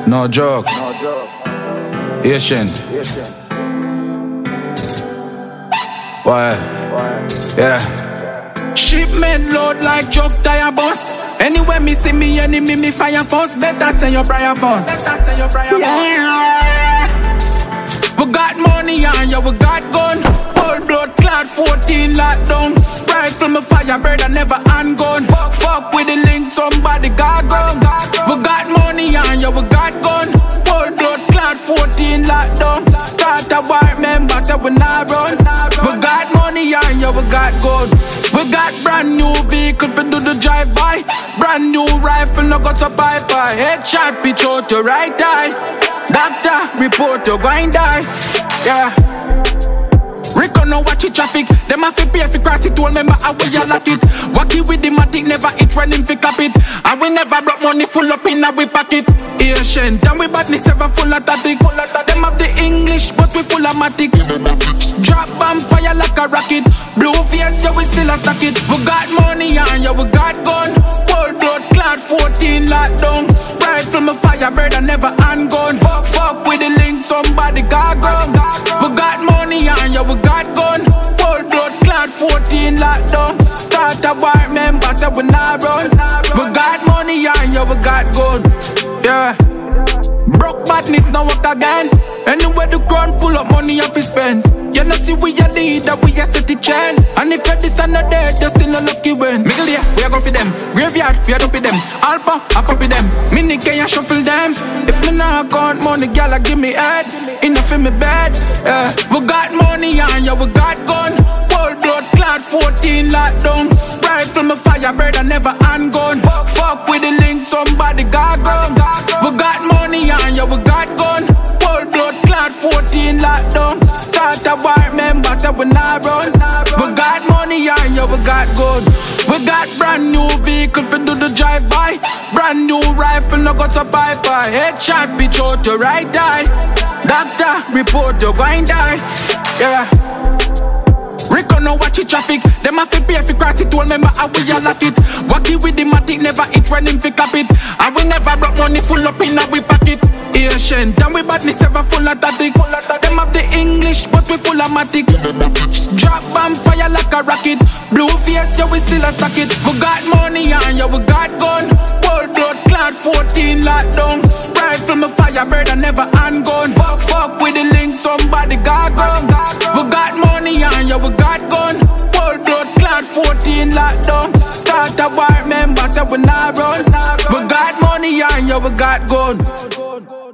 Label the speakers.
Speaker 1: No joke. Asian. Why? Yeah.
Speaker 2: Shipment load like truck tire bus. Anywhere me see me enemy, me fire first. Better send your prayer first. Yeah. We got money and yeah, we got gun. Whole blood clot 14 lockdown. Rifle me fire bird and never handgun. Fuck with the link, somebody got gun. We got money and yeah, we got gun. Whole blood clot 14 lockdown. Start a war, member say we not run. We got money and yeah, we got gun. We got brand new vehicle for do the drive-by. Brand new rifle, no got a bye-bye. Headshot, pitch out your right eye. Doctor, report you're going die. Yeah. Rico no watch it traffic. Them have to pay if you cross it. All member how we a lock it. Wacky with the matic, never hit when him fi clap it. And we never brought money full up in our pocket. Asian, and we badness ever full of tactic. Them have the English, but we full of matic. Drop bomb fire like a rocket. Blue face, yeah we still a stack it. We got money and yeah we got gun. Whole blood clot 14 lockdown. Rifle me fire bird and never handgun. Fuck with the link, somebody got gun. We got money and yeah we got gun. Whole blood clot 14 lockdown. Start a war, member say we not run. We got money and yeah we got gun. Yeah. Broke badness now work again. Anywhere the ground pull up money you fi spend. You know see we a leader, we a city trend. And if you're this and not there, just still no lucky win. Middle yeah, we a go for them. Graveyard, we a dump them. Alpha, I pop them. Mini can you shuffle them. If me not got money, girl, give me head. Enough in me bed. We got money and yeah, we got gun. Whole blood clot 14 lockdown. Rifle me fire bird and never handgun. Fuck with the link, somebody got gun. We got money and yeah, we got gun. Whole blood clot 14 lockdown. Start a war, member say we not run. We got money and yeah, we got gun. We got brand new vehicle for do the drive-by. Brand new rifle, no got a bye-bye. Headshot, pitch out your right eye. Doctor, report you're going die. Yeah. Rico no watch it traffic. Them have to pay if you cross it. All member how we a lock it. Wacky with the matic, never hit when him fi clap it. And we never brought money full up in our pocket. Asian, and we badness ever full of tactic. Them have the English, but we full of matic. Drop bomb fire like a rocket. Blue face, yeah we still a stack it. We got money and yeah we got gun. Whole blood clot 14 lockdown. Rifle me fire bird and never handgun. Fuck with the link, somebody got gun. We got money and yeah we got gun. Whole blood clot 14 lockdown. Start a war, member say we not run. We got money and yeah we got gun.